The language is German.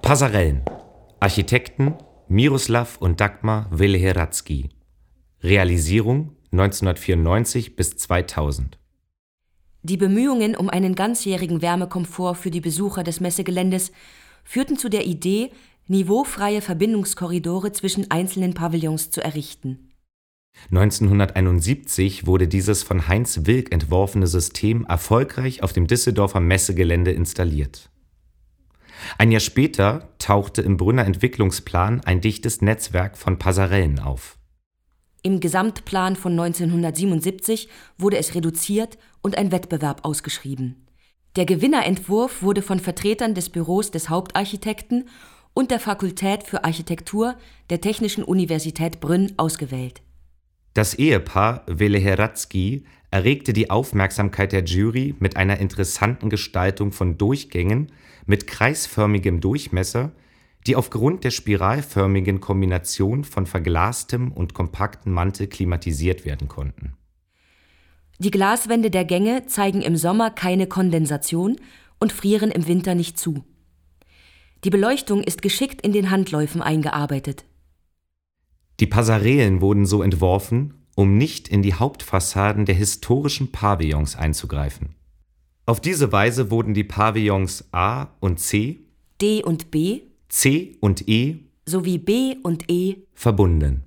Passerellen. Architekten Miroslav und Dagmar Velehradzky. Realisierung 1994 bis 2000. Die Bemühungen um einen ganzjährigen Wärmekomfort für die Besucher des Messegeländes führten zu der Idee, niveaufreie Verbindungskorridore zwischen einzelnen Pavillons zu errichten. 1971 wurde dieses von Heinz Wilk entworfene System erfolgreich auf dem Düsseldorfer Messegelände installiert. Ein Jahr später tauchte im Brünner Entwicklungsplan ein dichtes Netzwerk von Passerellen auf. Im Gesamtplan von 1977 wurde es reduziert und ein Wettbewerb ausgeschrieben. Der Gewinnerentwurf wurde von Vertretern des Büros des Hauptarchitekten und der Fakultät für Architektur der Technischen Universität Brünn ausgewählt. Das Ehepaar Velehradzky erregte die Aufmerksamkeit der Jury mit einer interessanten Gestaltung von Durchgängen mit kreisförmigem Durchmesser, die aufgrund der spiralförmigen Kombination von verglastem und kompaktem Mantel klimatisiert werden konnten. Die Glaswände der Gänge zeigen im Sommer keine Kondensation und frieren im Winter nicht zu. Die Beleuchtung ist geschickt in den Handläufen eingearbeitet. Die Passerellen wurden so entworfen, um nicht in die Hauptfassaden der historischen Pavillons einzugreifen. Auf diese Weise wurden die Pavillons A und C, D und B C und E sowie B und E verbunden.